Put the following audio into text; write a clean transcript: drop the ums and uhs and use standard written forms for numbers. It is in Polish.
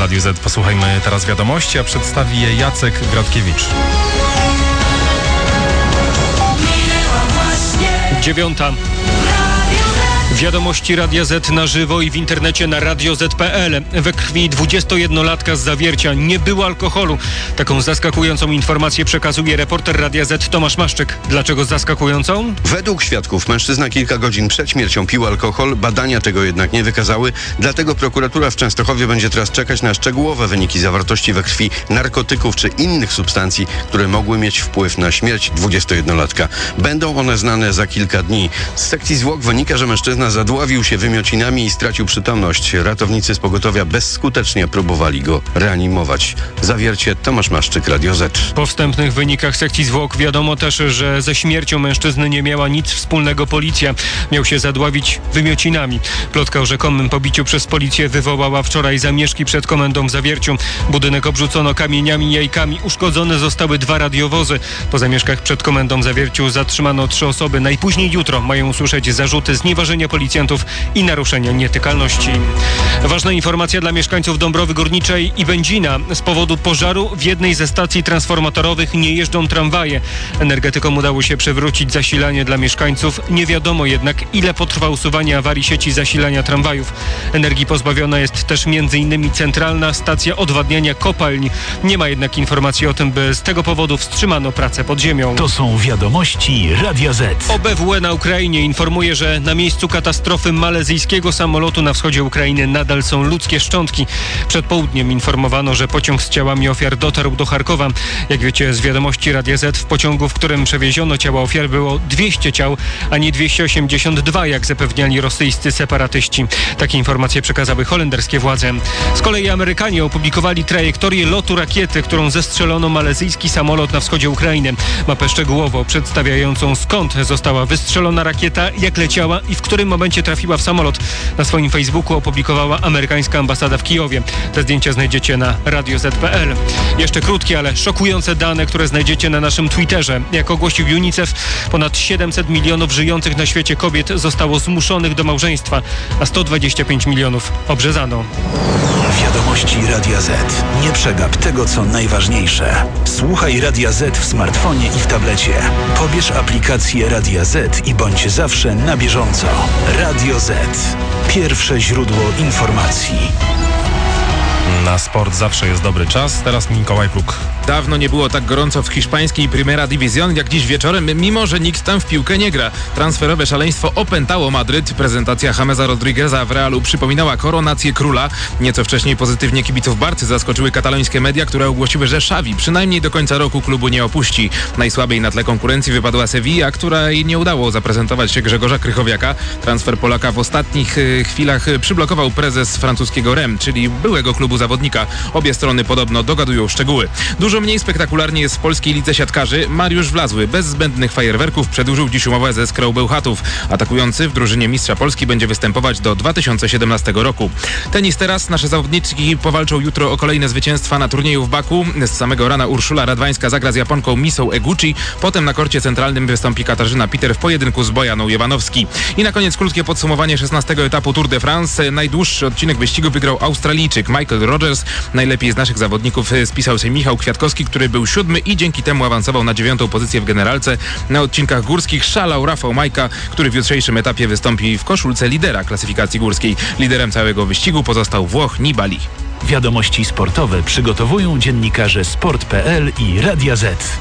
Radiu Z. Posłuchajmy teraz wiadomości, a przedstawi je Jacek Gradkiewicz. 9:00. Wiadomości Radia Z na żywo i w internecie na radioz.pl. We krwi 21-latka z Zawiercia nie było alkoholu. Taką zaskakującą informację przekazuje reporter Radia Z Tomasz Maszczyk. Dlaczego zaskakującą? Według świadków mężczyzna kilka godzin przed śmiercią pił alkohol. Badania tego jednak nie wykazały. Dlatego prokuratura w Częstochowie będzie teraz czekać na szczegółowe wyniki zawartości we krwi narkotyków czy innych substancji, które mogły mieć wpływ na śmierć 21-latka. Będą one znane za kilka dni. Z sekcji zwłok wynika, że mężczyzna zadławił się wymiocinami i stracił przytomność. Ratownicy z pogotowia bezskutecznie próbowali go reanimować. Zawiercie, Tomasz Maszczyk, Radio Z. Po wstępnych wynikach sekcji zwłok wiadomo też, że ze śmiercią mężczyzny nie miała nic wspólnego policja. Miał się zadławić wymiocinami. Plotka o rzekomym pobiciu przez policję wywołała wczoraj zamieszki przed komendą w Zawierciu. Budynek obrzucono kamieniami i jajkami. Uszkodzone zostały 2 radiowozy. Po zamieszkach przed komendą w Zawierciu zatrzymano 3 osoby. Najpóźniej jutro mają usłyszeć zarzuty znieważenia policjantów i naruszenia nietykalności. Ważna informacja dla mieszkańców Dąbrowy Górniczej i Będzina. Z powodu pożaru w jednej ze stacji transformatorowych nie jeżdżą tramwaje. Energetykom udało się przywrócić zasilanie dla mieszkańców. Nie wiadomo jednak, ile potrwa usuwanie awarii sieci zasilania tramwajów. Energii pozbawiona jest też m.in. centralna stacja odwadniania kopalń. Nie ma jednak informacji o tym, by z tego powodu wstrzymano pracę pod ziemią. To są wiadomości Radia Z. OBWE na Ukrainie informuje, że na miejscu katastrofy malezyjskiego samolotu na wschodzie Ukrainy nadal są ludzkie szczątki. Przed południem informowano, że pociąg z ciałami ofiar dotarł do Charkowa. Jak wiecie z wiadomości Radia Z, w pociągu, w którym przewieziono ciała ofiar, było 200 ciał, a nie 282, jak zapewniali rosyjscy separatyści. Takie informacje przekazały holenderskie władze. Z kolei Amerykanie opublikowali trajektorię lotu rakiety, którą zestrzelono malezyjski samolot na wschodzie Ukrainy. Mapę szczegółowo przedstawiającą, skąd została wystrzelona rakieta, jak leciała i w którym momencie trafiła w samolot. Na swoim Facebooku opublikowała amerykańska ambasada w Kijowie. Te zdjęcia znajdziecie na radioz.pl. Jeszcze krótkie, ale szokujące dane, które znajdziecie na naszym Twitterze. Jak ogłosił UNICEF, ponad 700 milionów żyjących na świecie kobiet zostało zmuszonych do małżeństwa, a 125 milionów obrzezano. Wiadomości Radia Z. Nie przegap tego, co najważniejsze. Słuchaj Radia Z w smartfonie i w tablecie. Pobierz aplikację Radia Z i bądź zawsze na bieżąco. Radio Z. Pierwsze źródło informacji. Na sport zawsze jest dobry czas. Teraz Mikołaj Pluk. Dawno nie było tak gorąco w hiszpańskiej Primera División jak dziś wieczorem, mimo że nikt tam w piłkę nie gra. Transferowe szaleństwo opętało Madryt. Prezentacja Jamesa Rodrígueza w Realu przypominała koronację króla. Nieco wcześniej pozytywnie kibiców Barcy zaskoczyły katalońskie media, które ogłosiły, że Xavi przynajmniej do końca roku klubu nie opuści. Najsłabiej na tle konkurencji wypadła Sevilla, której nie udało zaprezentować się Grzegorza Krychowiaka. Transfer Polaka w ostatnich chwilach przyblokował prezes francuskiego Rennes, czyli byłego klubu zawodnika. Obie strony podobno dogadują szczegóły. Dużo mniej spektakularnie jest w polskiej lidze siatkarzy. Mariusz Wlazły bez zbędnych fajerwerków przedłużył dziś umowę ze Skrą Bełchatów. Atakujący w drużynie mistrza Polski będzie występować do 2017 roku. Tenis teraz. Nasze zawodniczki powalczą jutro o kolejne zwycięstwa na turnieju w Baku. Z samego rana Urszula Radwańska zagra z Japonką Misą Eguchi. Potem na korcie centralnym wystąpi Katarzyna Peter w pojedynku z Bojaną Jewanowski. I na koniec krótkie podsumowanie 16. etapu Tour de France. Najdłuższy odcinek wyścigu wygrał Australijczyk Michael Rogers. Najlepiej z naszych zawodników spisał się Michał Kwiatkowski, który był 7. i dzięki temu awansował na 9. pozycję w generalce. Na odcinkach górskich szalał Rafał Majka, który w jutrzejszym etapie wystąpi w koszulce lidera klasyfikacji górskiej. Liderem całego wyścigu pozostał Włoch Nibali. Wiadomości sportowe przygotowują dziennikarze Sport.pl i Radia Z.